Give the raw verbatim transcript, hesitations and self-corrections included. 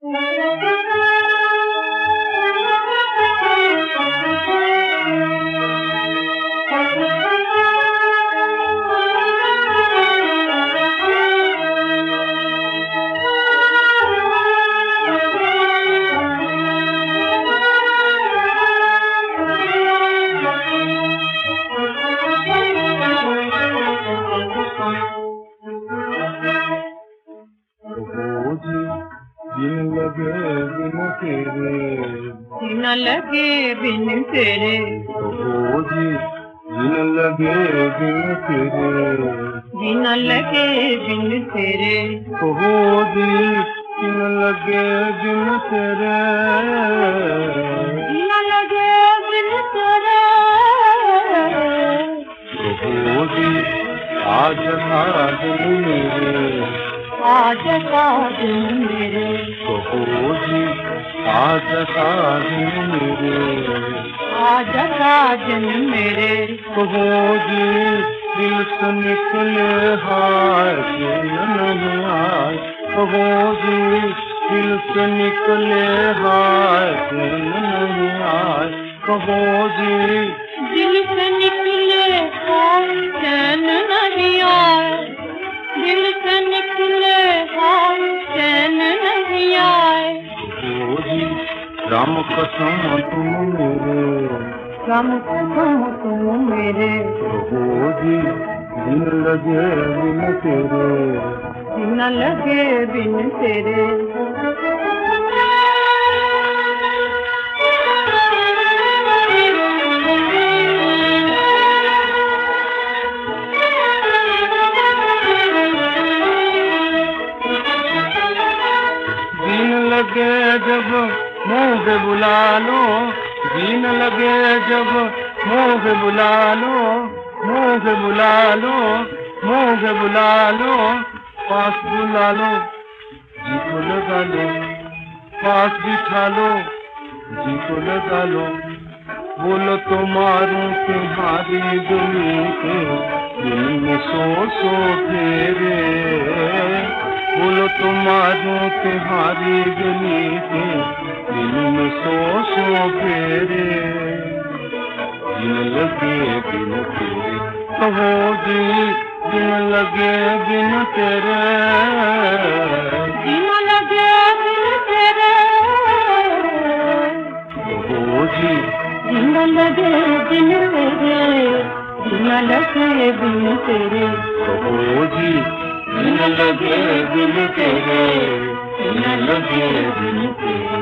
दिन लगे बिन तेरे, दिन लगे बिन तेरे, ओ जी दिन लगे बिन तेरे, दिन लगे बिन तेरे, ओ जी दिन लगे बिन तेरे, दिन लगे बिन तेरे, ओ जी आज आज मेरे, आज आज मेरे, ओ जी आज आज मेरे, आज आज मेरे, ओ जी दिल से निकले हाय के नहीं आए, ओ जी दिल से निकले हाय के नहीं आए, ओ जी दिल से निकले हाय चैन नहीं आए, दिल से निकले हाय चैन नहीं आए, ओ जी राम कसम तुम मेरे, राम कसम तुम मेरे, ओ जी दिन लगे बिन तेरे, दिन लगे बिन तेरे, लगे जब मुँह पे बुला लो, दिन लगे जब मुँह पे बुला लो, मुँह पे बुला लो, मुँह पे बुला लो, पास बुला लो, जी को लगा लो, पास बिठा लो, जी को लगा लो, बोलो तो मारूं तुम्हारी गली के दिल में सो सौ फेरे, बोलो तो मारूं तुम्हारी गली के दिल में सौ सौ फेरे, दिन लगे बिन तेरे, कहो जी दिन लगे बिन तेरे, दिन लगे बिन तेरे, कहो जी दिन लगे बिन तेरे, दिन लगे बिन तेरे, कहो जी दिन लगे बिन तेरे, दिन लगे बिन तेरे।